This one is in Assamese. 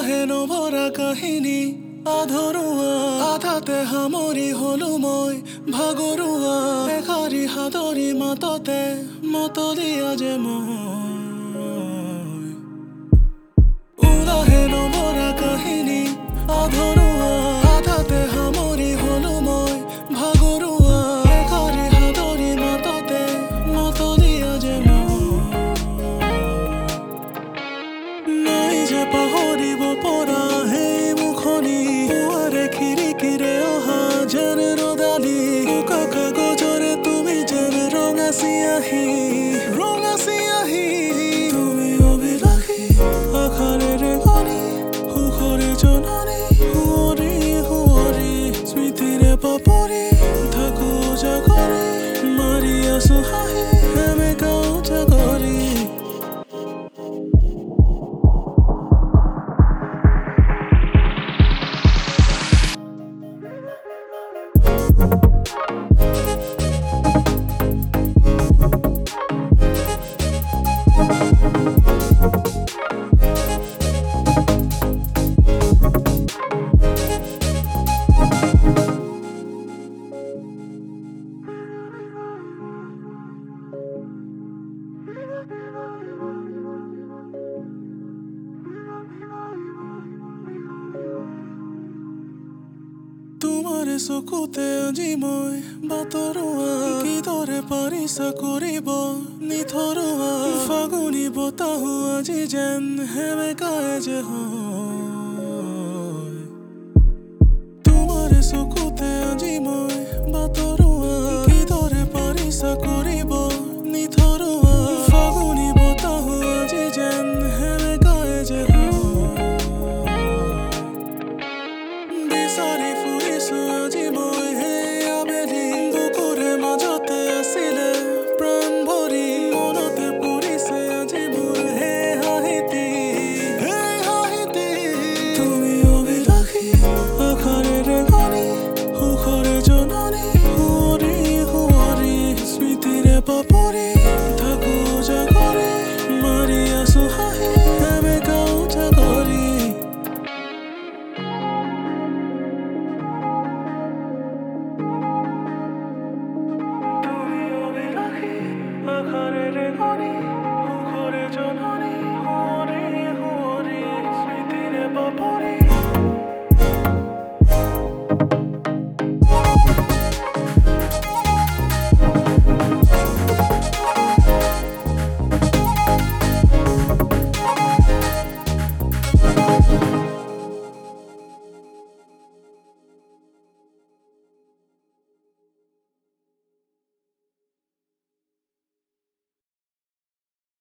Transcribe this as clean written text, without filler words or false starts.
উলাহে নভৰা কাহিনী আধৰুৱা আধাতে সামৰি হলো মই ভাগৰুৱা এষাৰি হাতৰি মাততে মতলীয়া যে মই উলাহে নভৰা কাহিনী আধৰুৱা আধাতে সামৰি হলো মই ভাগৰুৱা এষাৰি হাতৰি মাততে মতলীয়া যে নাই যে পাহৰিব পৰা সেই মুখনি পুৱাৰে খিৰিকীৰে অহা যেন ৰদালি বোকা কাগজৰে তুমি যেন ৰঙা চিয়াহী তুমি অভিলাষী আশাৰে ৰেঙনি সুখৰে জননী সুঁৱৰি স্মৃতিৰে পাপৰি থাকো জাগৰি মাৰি আছো হাঁহি সেমেকাও জাগৰি তোমাৰে চকুতে আজি মই বাতৰুৱা কিদৰে পাৰিছা কৰিব নিথৰুৱা ফাগুনী বতাহো আজি যেন সেমেকাই যে হয় তোমাৰে চকুতে আজি মই বাতৰুৱা কিদৰে পাৰিছা কৰিব নিথৰুৱা ফাগুনী বতাহো আজি যেন সেমেকাই যে হয় বিচাৰি